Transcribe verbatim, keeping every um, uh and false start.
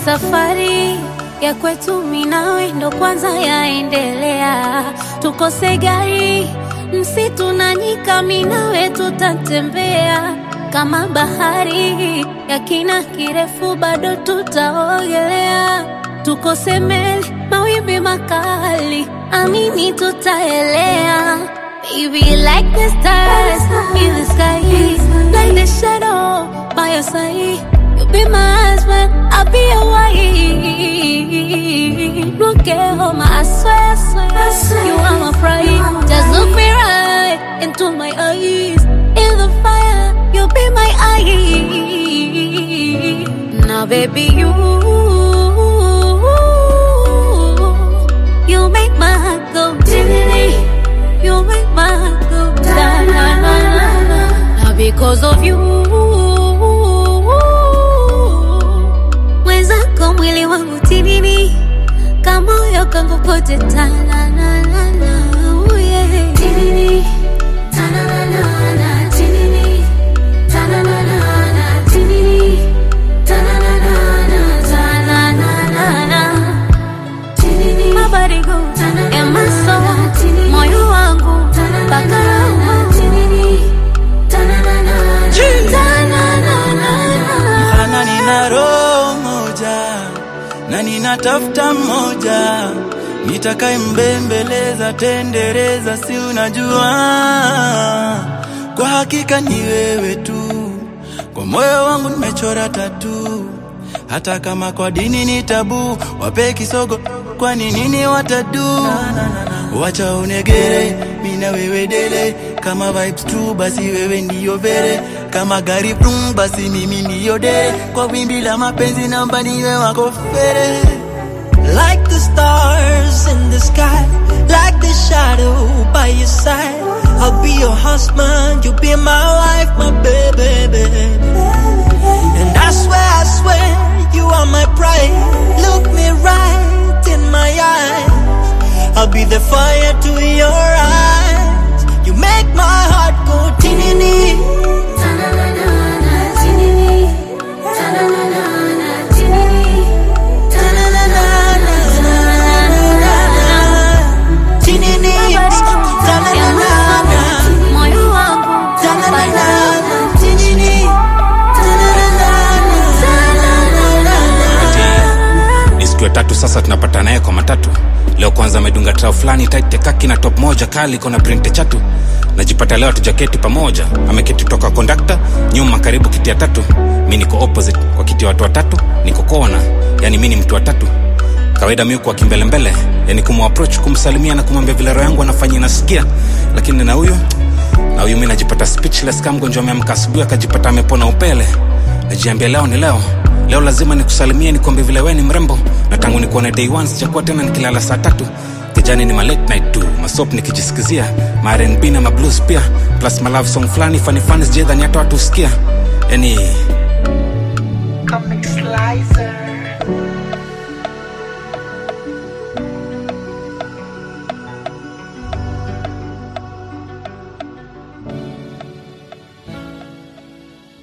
safari ya kwetu mimi nawe ndo kwanza yaendelea. Tukose gari, msitu na nyika, mimi nawe tutatembea. Kama bahari ya kina kirefu bado tutaogelea. Tukose meli, mawimbi makali, amini tutaelea. Baby, like the stars in the sky, like the shadow by your side. You'll be my husband, I'll be your wife. Look at home, I swear, I swear, you are my pride. Just look me right into my eyes. In the fire, you'll be my eye. Now baby, you You make my heart go diddly. You make my heart go da na na na. Now because of you, mwenzako mwili wangu tinini, kama moyo kangu pote ta na na na na. Oh yeah, tinini ta na na na na, tinini ta na na na na, tinini ta na na na na, ta na na na na. Tinini, my body go and my soul, moyo wangu mpaka roho. Tinini ta na na na ta na na na. Maana nina roho moja na ninatafuta moja, nitakaye mbembeleza tendereza, si unajua kwa hakika ni wewe tu. Kwa moyo wangu nimechora tatu, hata kama kwa dini ni tabu. Wape kisogo kwa nini watadu? Wacha unegere, mina wewe dele. Kama vibes true basi wewe ndiyo vere. Kama gari brum basi mimi ndiyo dele. Kwa wimbi la mapenzi namba niwe wako fere. Like the stars in the sky, like the shadow by your side. I'll be your husband, you'll be my wife, my baby, baby. And I swear, I swear, you are my pride. Look me right in my eyes. I'll be the fire to your eyes. You make my heart go tinini. Ta-na-na-na-na, tinini. Ta-na-na-na-na, tinini. Ta-na-na-na-na, tinini. Ta-na-na-na-na, moyo wangu. Ta-na-na-na-na, tinini. Ta-na-na-na-na. Ni siku ya tatu sasa tunapata naye kwa matatu. Leo kwanza medunga trao flani tight kaki na top moja kali kona print chatu. Najipata leo tujaketi pamoja. Ameketi toka conductor nyuma karibu kiti ya tatu. Mimi niko opposite kwa kiti ya watu watatu, niko kona. Yani mimi ni mtu wa tatu. Kawaida mimi kwa kimbele mbele, yani kumapproach kumsalimia na kumwambia vile roho yangu anafanya nasikia. Lakini na huyo na huyo mimi najipata speechless kama mgonjwa ameamka asubuhi akajipata amepona upele. Najiambia leo ni leo. Leo lazima nikusalimie nikwambie vile wewe ni mrembo. Na tangu nikuone day one sijakuwa tena nikilala saa tatu. Kijani ni ma late night tu, masop nikijisikizia, ma R and B na ma blues pia, plus ma love song flani funny funny sije dhani hata watu usikia. Yani